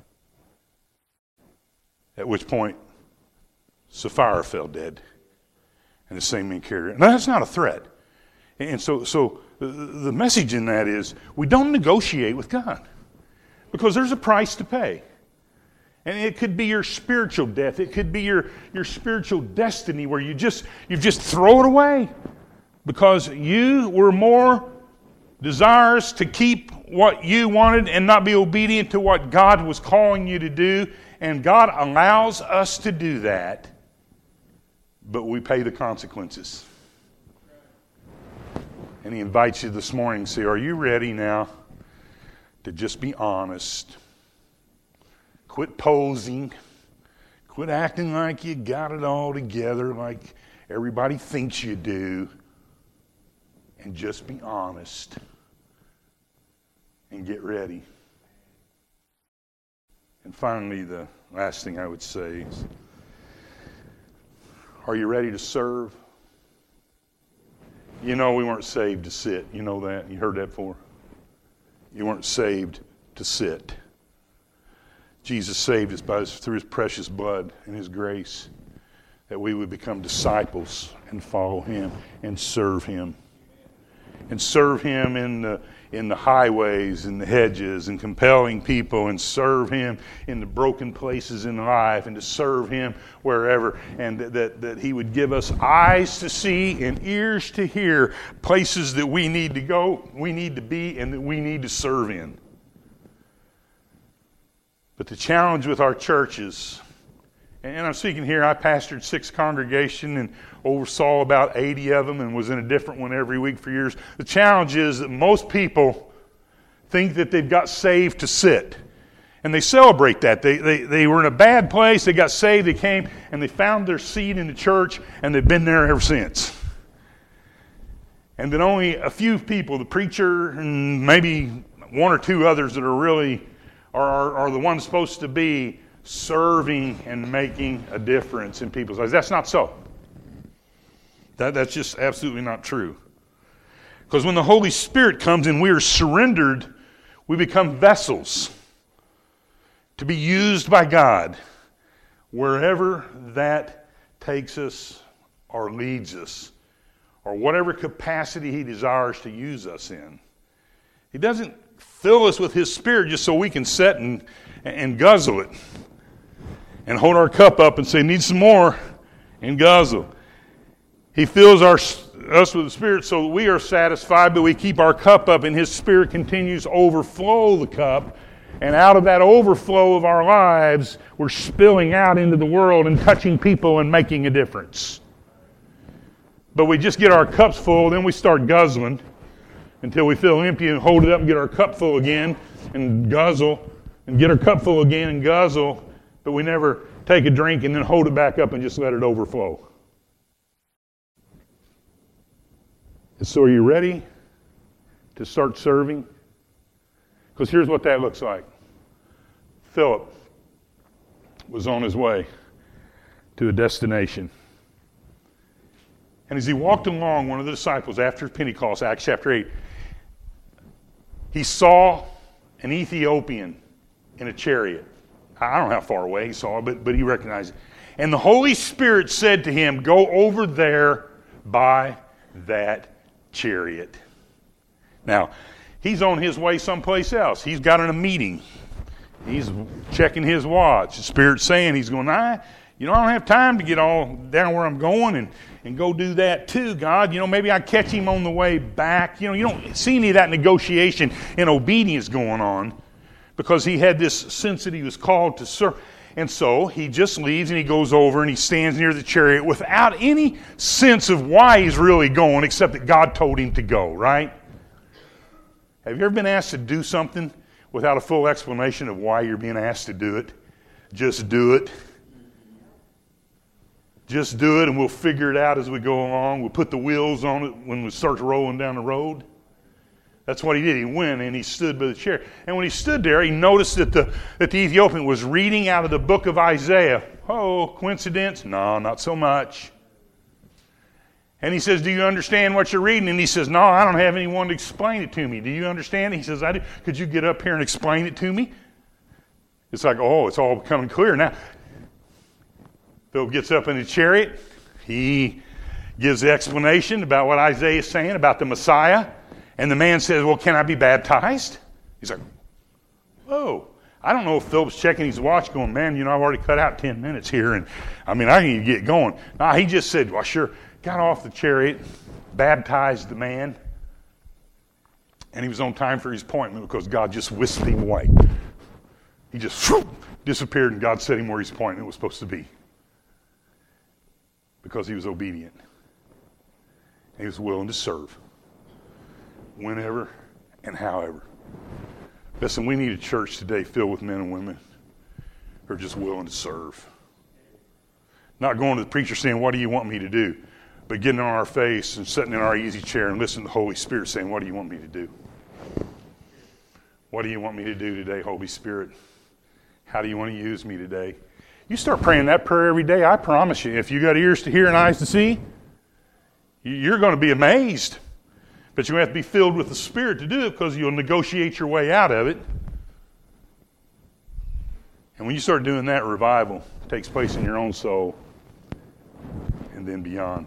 At which point, Sapphira fell dead. And the same man carried her. Now, that's not a threat. And so, so the message in that is, we don't negotiate with God. Because there's a price to pay. And it could be your spiritual death. It could be your, your spiritual destiny where you just, you just throw it away. Because you were more desires to keep what you wanted and not be obedient to what God was calling you to do, and God allows us to do that, but we pay the consequences. And He invites you this morning to say, are you ready now to just be honest? Quit posing. Quit acting like you got it all together, like everybody thinks you do. And just be honest. And get ready. And finally, the last thing I would say is, are you ready to serve? You know we weren't saved to sit. You know that? You heard that before? You weren't saved to sit. Jesus saved us by his, through His precious blood and His grace, that we would become disciples and follow Him and serve Him. And serve Him in the, in the highways and the hedges, and compelling people, and serve Him in the broken places in life, and to serve Him wherever. And that, that, that He would give us eyes to see and ears to hear places that we need to go, we need to be, and that we need to serve in. But the challenge with our churches, and I'm speaking here, I pastored six congregations and oversaw about eighty of them and was in a different one every week for years. The challenge is that most people think that they've got saved to sit. And they celebrate that. They, they, they were in a bad place, they got saved, they came, and they found their seat in the church, and they've been there ever since. And then only a few people, the preacher and maybe one or two others that are really are, are, are the ones supposed to be serving and making a difference in people's lives. That's not so. That, that's just absolutely not true. Because when the Holy Spirit comes and we are surrendered, we become vessels to be used by God wherever that takes us or leads us, or whatever capacity He desires to use us in. He doesn't fill us with His Spirit just so we can sit and, and guzzle it and hold our cup up and say, need some more, and guzzle. He fills our, us with the Spirit so that we are satisfied, but we keep our cup up, and His Spirit continues to overflow the cup. And out of that overflow of our lives, we're spilling out into the world and touching people and making a difference. But we just get our cups full, then we start guzzling until we feel empty and hold it up and get our cup full again and guzzle and get our cup full again and guzzle. But we never take a drink and then hold it back up and just let it overflow. And so are you ready to start serving? Because here's what that looks like. Philip was on his way to a destination. And as he walked along, one of the disciples after Pentecost, Acts chapter eight, he saw an Ethiopian in a chariot. I don't know how far away he saw it, but, but he recognized it. And the Holy Spirit said to him, go over there by that chariot. Now, he's on his way someplace else. He's got a meeting. He's checking his watch. The Spirit's saying, he's going, I, you know, I don't have time to get all down where I'm going and, and go do that too, God. You know, maybe I catch him on the way back. You know, you don't see any of that negotiation and obedience going on, because he had this sense that he was called to serve. And so he just leaves and he goes over and he stands near the chariot without any sense of why he's really going, except that God told him to go, right? Have you ever been asked to do something without a full explanation of why you're being asked to do it? Just do it. Just do it, and we'll figure it out as we go along. We'll put the wheels on it when we start rolling down the road. That's what he did. He went and he stood by the chair. And when he stood there, he noticed that the, that the Ethiopian was reading out of the book of Isaiah. Oh, coincidence? No, not so much. And he says, do you understand what you're reading? And he says, no, I don't have anyone to explain it to me. Do you understand? He says, I do. Could you get up here and explain it to me? It's like, oh, it's all becoming clear now. Philip gets up in the chariot. He gives the explanation about what Isaiah is saying about the Messiah. And the man says, well, can I be baptized? He's like, whoa. I don't know if Philip's checking his watch going, man, you know, I've already cut out ten minutes here. And I mean, I need to get going. No, he just said, well, sure. Got off the chariot, baptized the man. And he was on time for his appointment because God just whisked him away. He just whoop, disappeared, and God set him where his appointment was supposed to be. Because he was obedient. He was willing to serve. Whenever and however. Listen, we need a church today filled with men and women who are just willing to serve. Not going to the preacher saying, what do you want me to do? But getting on our face and sitting in our easy chair and listening to the Holy Spirit saying, what do you want me to do? What do you want me to do today, Holy Spirit? How do you want to use me today? You start praying that prayer every day, I promise you, if you got ears to hear and eyes to see, you're going to be amazed. But you have to be filled with the Spirit to do it because you'll negotiate your way out of it. And when you start doing that, revival takes place in your own soul and then beyond.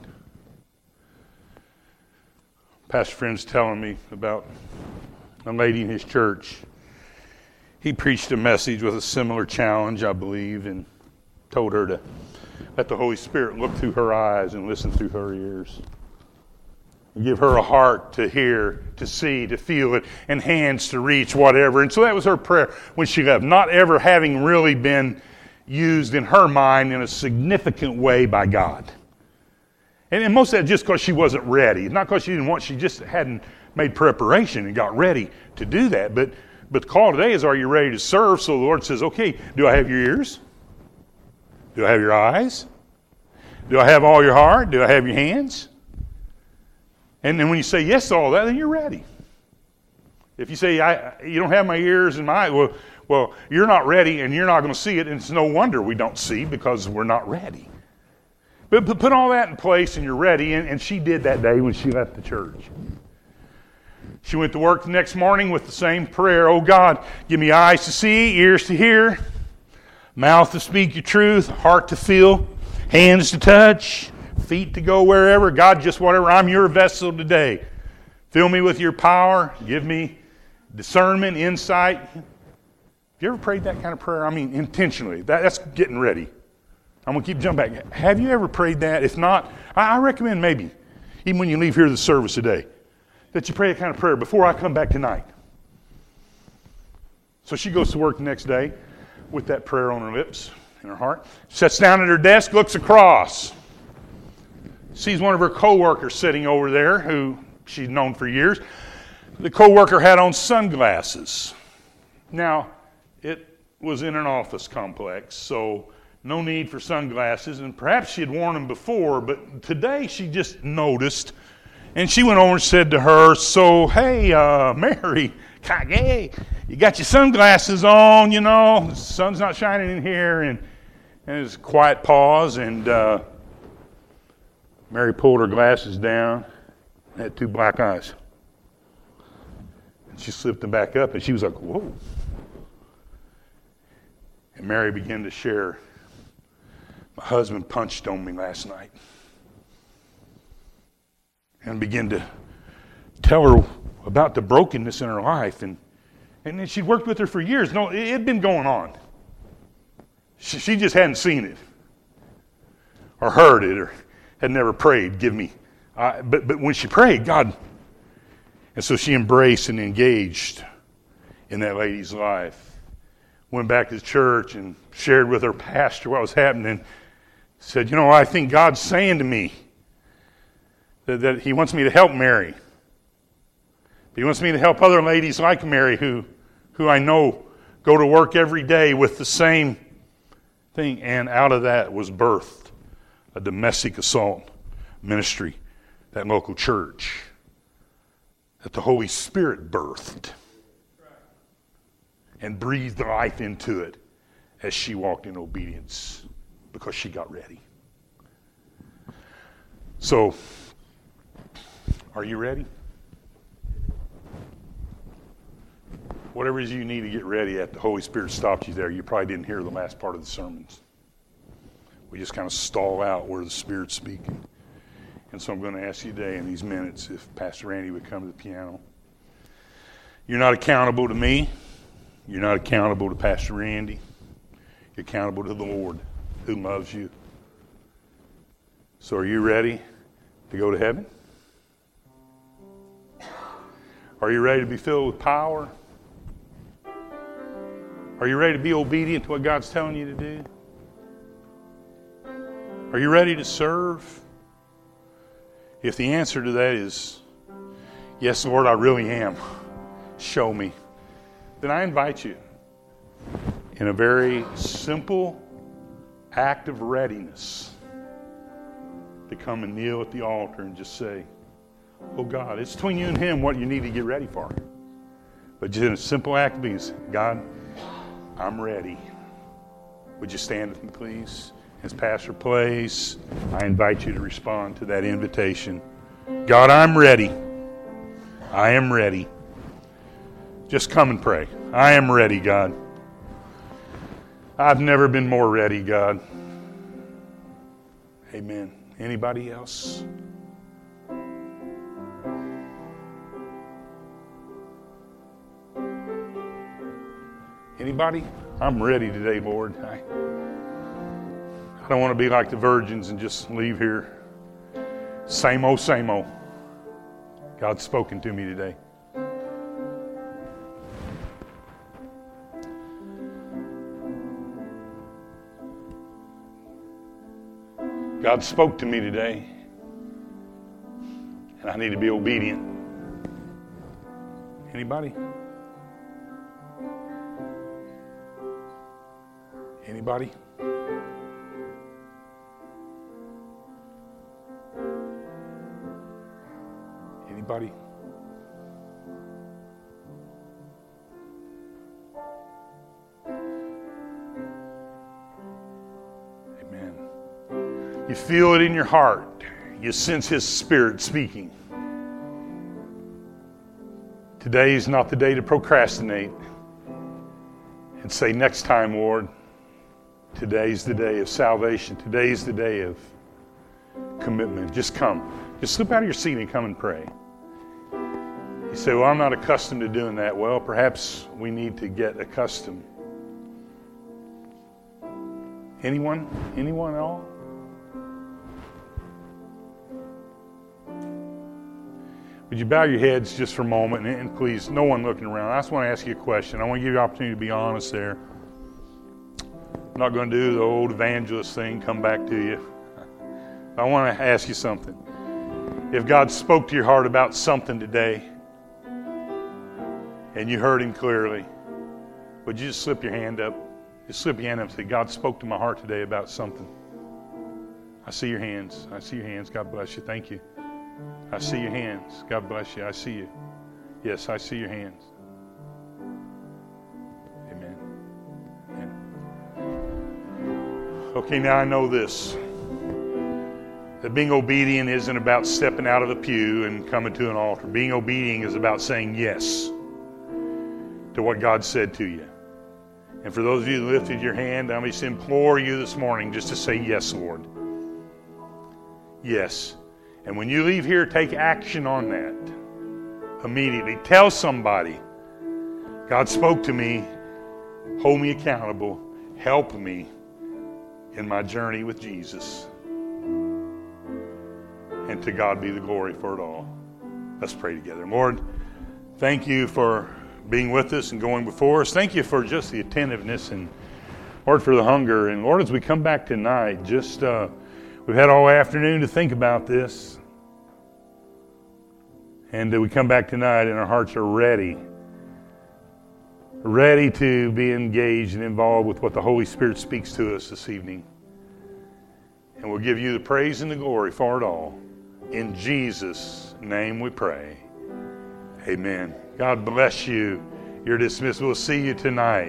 Pastor friend's telling me about a lady in his church. He preached a message with a similar challenge, I believe, and told her to let the Holy Spirit look through her eyes and listen through her ears. Give her a heart to hear, to see, to feel it, and hands to reach, whatever. And so that was her prayer when she left, not ever having really been used in her mind in a significant way by God. And, and most of that just because she wasn't ready. Not because she didn't want, she just hadn't made preparation and got ready to do that. But, but the call today is, are you ready to serve? So the Lord says, okay, do I have your ears? Do I have your eyes? Do I have all your heart? Do I have your hands? And then when you say yes to all that, then you're ready. If you say, I, you don't have my ears and my eyes, well, well, you're not ready and you're not going to see it, and it's no wonder we don't see because we're not ready. But, but put all that in place and you're ready, and, and she did that day when she left the church. She went to work the next morning with the same prayer. Oh God, give me eyes to see, ears to hear, mouth to speak your truth, heart to feel, hands to touch, feet to go wherever. God, just whatever. I'm your vessel today. Fill me with your power. Give me discernment, insight. Have you ever prayed that kind of prayer? I mean, intentionally. That, that's getting ready. I'm going to keep jumping back. Have you ever prayed that? If not, I, I recommend maybe, even when you leave here to the service today, that you pray that kind of prayer before I come back tonight. So she goes to work the next day with that prayer on her lips and her heart. Sits down at her desk, looks across. Sees one of her co-workers sitting over there who she'd known for years. The co-worker had on sunglasses. Now, it was in an office complex, so no need for sunglasses, and perhaps she had worn them before, but today she just noticed, and she went over and said to her, so, hey, uh, Mary, hey, you got your sunglasses on, you know, the sun's not shining in here, and, and there's a quiet pause, and uh, Mary pulled her glasses down and had two black eyes. And she slipped them back up, and she was like, whoa. And Mary began to share, my husband punched on me last night. And began to tell her about the brokenness in her life. And, and then she'd worked with her for years. No, it had been going on. She, she just hadn't seen it or heard it or had never prayed, give me. Uh, but, but when she prayed, God, and so she embraced and engaged in that lady's life. Went back to the church and shared with her pastor what was happening. Said, you know, I think God's saying to me that, that he wants me to help Mary. He wants me to help other ladies like Mary who, who I know go to work every day with the same thing. And out of that was birthed a domestic assault ministry, that local church, that the Holy Spirit birthed and breathed life into it as she walked in obedience because she got ready. So, are you ready? Whatever it is you need to get ready at, the Holy Spirit stopped you there. You probably didn't hear the last part of the sermons. We just kind of stall out where the Spirit's speaking. And so I'm going to ask you today in these minutes if Pastor Randy would come to the piano. You're not accountable to me. You're not accountable to Pastor Randy. You're accountable to the Lord who loves you. So are you ready to go to heaven? Are you ready to be filled with power? Are you ready to be obedient to what God's telling you to do? Are you ready to serve? If the answer to that is, yes, Lord, I really am, show me, then I invite you in a very simple act of readiness to come and kneel at the altar and just say, oh God, it's between you and Him what you need to get ready for. But just in a simple act of being, God, I'm ready. Would you stand with me, please? As Pastor plays, I invite you to respond to that invitation. God, I'm ready. I am ready. Just come and pray. I am ready, God. I've never been more ready, God. Amen. Anybody else? Anybody? I'm ready today, Lord. I, I don't want to be like the virgins and just leave here. Same old, same old. God's spoken to me today. God spoke to me today, and I need to be obedient. Anybody? Anybody? Anybody? Amen. You feel it in your heart. You sense His Spirit speaking. Today is not the day to procrastinate and say, next time, Lord. Today's the day of salvation. Today's the day of commitment. Just come. Just slip out of your seat and come and pray. You say, well, I'm not accustomed to doing that. Well, perhaps we need to get accustomed. Anyone? Anyone at all? Would you bow your heads just for a moment? And, and please, no one looking around. I just want to ask you a question. I want to give you an opportunity to be honest there. I'm not going to do the old evangelist thing, come back to you. I want to ask you something. If God spoke to your heart about something today and you heard Him clearly, would you just slip your hand up? Just slip your hand up and say, God spoke to my heart today about something. I see your hands. I see your hands. God bless you. Thank you. I see your hands. God bless you. I see you. Yes, I see your hands. Amen. Amen. Okay, now I know this. That being obedient isn't about stepping out of the pew and coming to an altar. Being obedient is about saying yes to what God said to you. And for those of you who lifted your hand, I just implore you this morning just to say yes, Lord. Yes. And when you leave here, take action on that immediately. Tell somebody, God spoke to me, hold me accountable, help me in my journey with Jesus. And to God be the glory for it all. Let's pray together. Lord, thank you for being with us and going before us. Thank you for just the attentiveness and, Lord, for the hunger. And, Lord, as we come back tonight, just uh, we've had all afternoon to think about this. And uh, we come back tonight and our hearts are ready. Ready to be engaged and involved with what the Holy Spirit speaks to us this evening. And we'll give you the praise and the glory for it all. In Jesus' name we pray. Amen. God bless you. You're dismissed. We'll see you tonight.